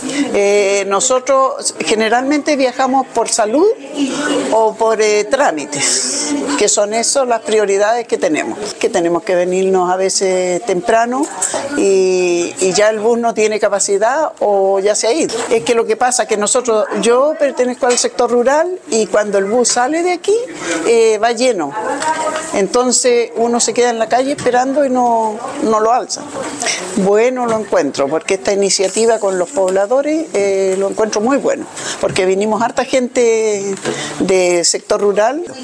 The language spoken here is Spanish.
Nosotros generalmente viajamos por salud o por trámites, que son esas las prioridades que tenemos que venirnos a veces temprano y ya el bus no tiene capacidad o ya se ha ido. Es que lo que pasa es que yo pertenezco al sector rural y cuando el bus sale de aquí va lleno. Entonces uno se queda en la calle esperando y no lo alza. Bueno, lo encuentro, porque esta iniciativa con los pobladores lo encuentro muy bueno, porque vinimos harta gente de sector rural